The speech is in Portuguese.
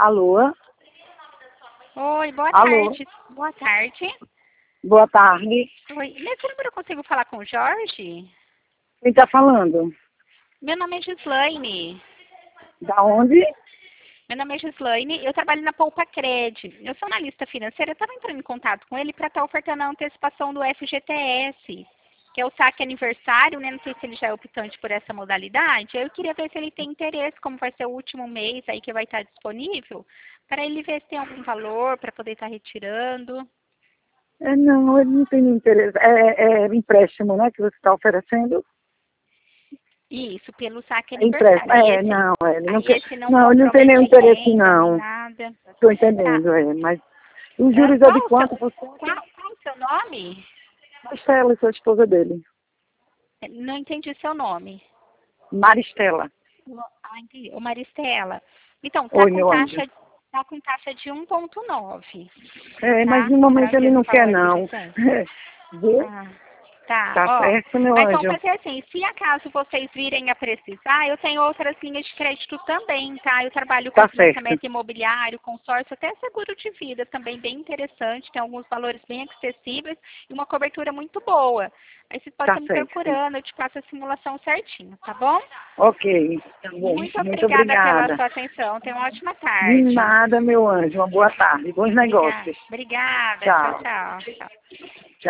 Alô? Oi, boa Alô? tarde. Boa tarde. Boa tarde. Oi, nesse número eu consigo falar com o Jorge? Quem está falando? Meu nome é Gislaine. Da onde? Meu nome é Gislaine, eu trabalho na Poupa Cred. Eu sou analista financeira, eu estava entrando em contato com ele para estar ofertando a antecipação do FGTS, que é o saque aniversário, né? Não sei se ele já é optante por essa modalidade. Eu queria ver se ele tem interesse, como vai ser o último mês aí que vai estar disponível, para ele ver se tem algum valor para poder estar retirando. Não, ele não tem interesse. É empréstimo, né, que você está oferecendo? Isso, pelo saque Empréstimo. aniversário. Ele não Aí quer. esse não Não, ele não tem compromete nenhum a interesse, renda nem não. nada. Estou Tá. entendendo, mas os juros é de quanto por cento? Qual o seu nome? Maristela, sou a esposa dele. Não entendi seu nome. Maristela. Entendi. Ô Maristela. Então, Oi, meu anjo. tá com taxa de 1,9, Mas tá? no Para momento ele não antecipar quer, o não. FGTS. Viu? Ah, tá, Tá ó. certo, meu Mas vamos anjo. fazer assim, se acaso vocês virem a precisar, eu tenho outras linhas de crédito também, tá? Eu trabalho com Tá certo. financiamento imobiliário, consórcio, até seguro de vida também bem interessante, tem alguns valores bem acessíveis e uma cobertura muito boa. Aí vocês podem Tá estar me certo. procurando, eu te passo a simulação certinho, tá bom? Ok, tá bom. Muito Muito obrigada pela obrigada. sua atenção. Tenha uma ótima De tarde. nada, meu anjo. Uma boa tarde. Bons Obrigada. negócios. Obrigada. Tchau, Tchau. tchau. Tchau.